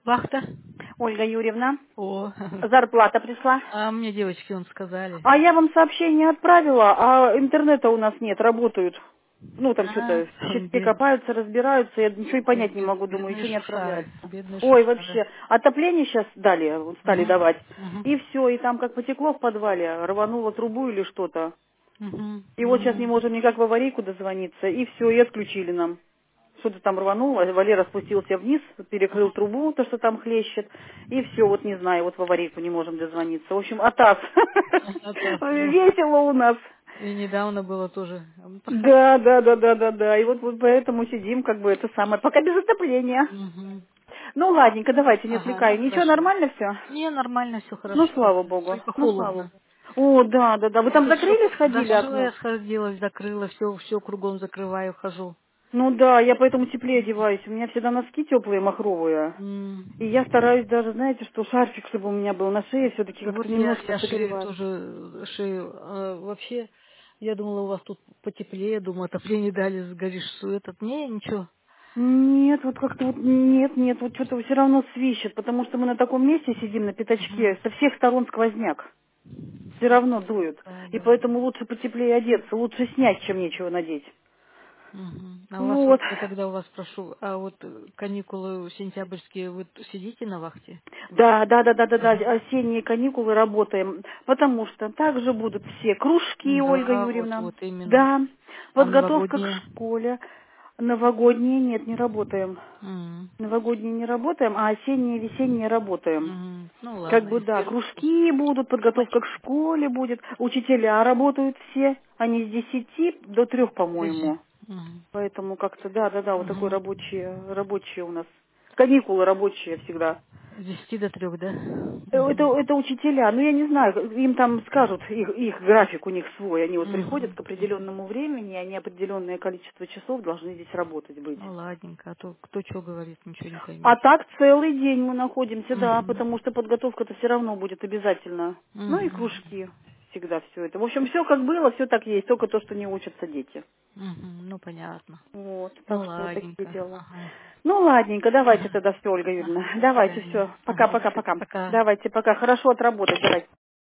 Вахта? Ольга Юрьевна, О, зарплата пришла. а мне девочки он сказали. А я вам сообщение отправила, а интернета у нас нет, работают. Ну, там А, что-то в щите бед, копаются, разбираются, я ничего и понять не могу, думаю, бедные еще не отправляют. шушары, бедные Ой, шушары. вообще, отопление сейчас дали, вот стали Угу, давать. угу, И все, и там как потекло в подвале, рвануло трубу или что-то. угу, И вот сейчас не угу. можем никак в аварийку дозвониться, и все, и отключили нам. Что-то там рвануло, Валера спустился вниз, перекрыл трубу, то, что там хлещет, и все, вот не знаю, вот в аварийку не можем дозвониться. В общем, атас. Атас. Весело у нас. И недавно было тоже. Проходи. Да, да, да, да, да, да. И вот поэтому сидим, как бы это самое, пока без отопления. Угу. Ну, ладненько, давайте, не Ага, ну отвлекаем. Ничего, хорошо. нормально все? Не, нормально, все Ну, хорошо. слава богу, Только ну, слава холодно. богу. О, да, да, да. Вы там Все, закрыли, сходили все окно? я сходила, закрыла, все кругом закрываю, хожу. Ну да, я поэтому теплее одеваюсь. У меня всегда носки теплые, махровые. М. И я стараюсь даже, знаете, что шарфик, чтобы у меня был на шее, все-таки как-то Вот я, немножко я шею согревает. тоже, шею. Вообще, я думала, у вас тут потеплее, думаю, отопление дали, сгоришь этот. Не, ничего. Нет, вот как-то вот нет, нет, вот что-то все равно свищет, потому что мы на таком месте сидим, на Мгм. пятачке, со всех сторон сквозняк. Все равно дует. Да, И да. поэтому лучше потеплее одеться, лучше снять, чем нечего надеть. Мгм. А у вас вот, Вот. я тогда у вас прошу, а вот каникулы сентябрьские, вы сидите на вахте? Да, да, да, да, да, да, Ага. осенние каникулы работаем, потому что также будут все кружки, Ольга Да, вот, Юрьевна. вот именно. Да, А подготовка к новогодние? школе. Новогодние нет, не работаем. М. Новогодние не работаем, а осенние, весенние работаем. Мгм. Ну Как ладно, бы да, если кружки будут, подготовка к школе будет, учителя работают все, они с 10 до 3, подожди. по-моему. Мгм. Поэтому как-то, да, да, да, вот такой Мгм. рабочие у нас. Каникулы рабочие всегда. С 10 до 3, да? Это, Мгм. это учителя, ну я не знаю, им там скажут, их график у них свой, они вот приходят Мгм. к определенному времени, и они определенное количество часов должны здесь работать быть. Ну ладненько, а то кто что говорит, ничего не А поймешь. так целый день мы находимся, да, Мгм. потому что подготовка-то все равно будет обязательно. Ну и Мгм. кружки всегда все это. В общем, все как было, все так есть, только то, что не учатся дети. Мгм. Ну понятно. Вот, Ну так что вот такие ладненько. дела. Ага. Ну, ладненько, давайте Ага. тогда все, Ольга Юрьевна. Ага. До Давайте свидания. все. Ага. Пока-пока-пока. Пока. Давайте, пока. Хорошо отработать, давайте.